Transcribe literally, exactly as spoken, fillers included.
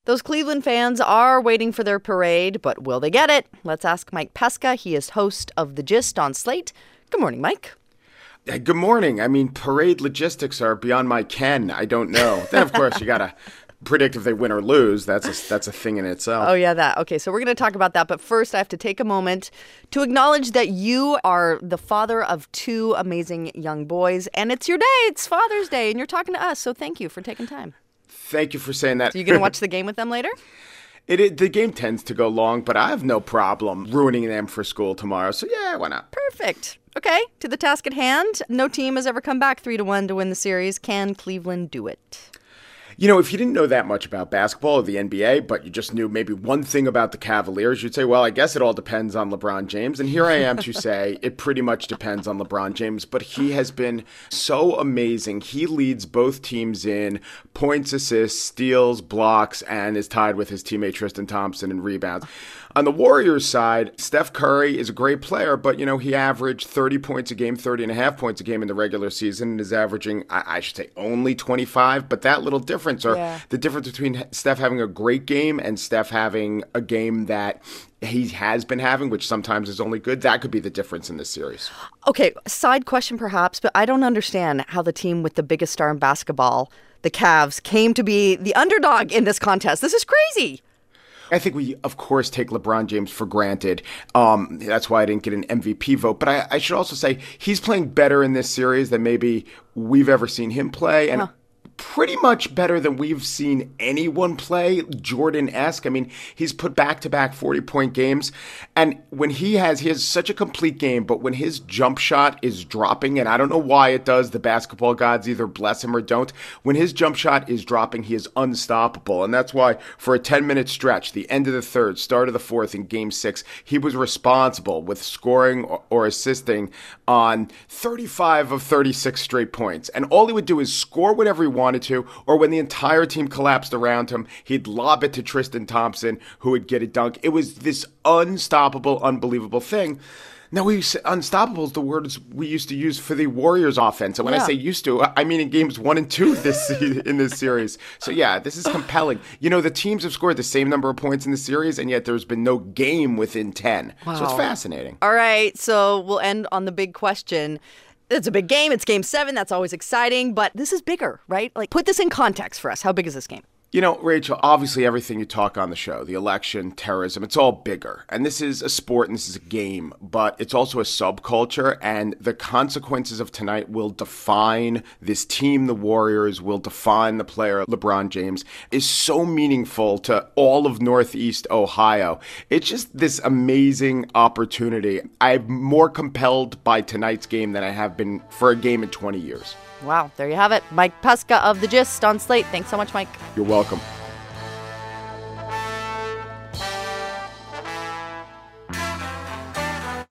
Those Cleveland fans are waiting for their parade, but will they get it? Let's ask Mike Pesca. He is host of The Gist on Slate. Good morning, Mike. Good morning. I mean, parade logistics are beyond my ken. I don't know. Then, of course, you got to predict if they win or lose. That's a, that's a thing in itself. Oh, yeah, that. Okay, so we're going to talk about that. But first, I have to take a moment to acknowledge that you are the father of two amazing young boys. And it's your day. It's Father's Day. And you're talking to us. So thank you for taking time. Thank you for saying that. So you going to watch the game with them later? It, it the game tends to go long, but I have no problem ruining them for school tomorrow. So yeah, why not? Perfect. Okay, to the task at hand. No team has ever come back three to one to win the series. Can Cleveland do it? You know, if you didn't know that much about basketball or the N B A, but you just knew maybe one thing about the Cavaliers, you'd say, well, I guess it all depends on LeBron James. And here I am to say it pretty much depends on LeBron James. But he has been so amazing. He leads both teams in points, assists, steals, blocks, and is tied with his teammate Tristan Thompson in rebounds. On the Warriors side, Steph Curry is a great player, but, you know, he averaged thirty points a game, thirty and a half points a game in the regular season, and is averaging, I, I should say, only twenty-five. But that little difference, or yeah. the difference between Steph having a great game and Steph having a game that he has been having, which sometimes is only good, that could be the difference in this series. Okay, side question perhaps, but I don't understand how the team with the biggest star in basketball, the Cavs, came to be the underdog in this contest. This is crazy. I think we, of course, take LeBron James for granted. Um, that's why I didn't get an M V P vote. But I, I should also say he's playing better in this series than maybe we've ever seen him play. And huh. pretty much better than we've seen anyone play, Jordan-esque. I mean, he's put back-to-back forty-point games. And when he has, he has such a complete game, but when his jump shot is dropping, and I don't know why it does, the basketball gods either bless him or don't, when his jump shot is dropping, he is unstoppable. And that's why for a ten-minute stretch, the end of the third, start of the fourth in game six, he was responsible with scoring or, or assisting on thirty-five of thirty-six straight points. And all he would do is score whatever he wanted to, or when the entire team collapsed around him, he'd lob it to Tristan Thompson, who would get a dunk. It was this unstoppable, unbelievable thing. Now, we say unstoppable is the words we used to use for the Warriors offense. And when yeah. I say used to, I mean in games one and two this in this series. So, yeah, this is compelling. You know, the teams have scored the same number of points in the series, and yet there's been no game within ten. Wow. So it's fascinating. All right, so we'll end on the big question. It's a big game. It's game seven. That's always exciting. But this is bigger, right? Like, put this in context for us. How big is this game? You know, Rachel, obviously everything you talk on the show, the election, terrorism, it's all bigger. And this is a sport and this is a game, but it's also a subculture. And the consequences of tonight will define this team, the Warriors, will define the player, LeBron James, is so meaningful to all of Northeast Ohio. It's just this amazing opportunity. I'm more compelled by tonight's game than I have been for a game in twenty years. Wow, there you have it. Mike Pesca of The Gist on Slate. Thanks so much, Mike. You're welcome.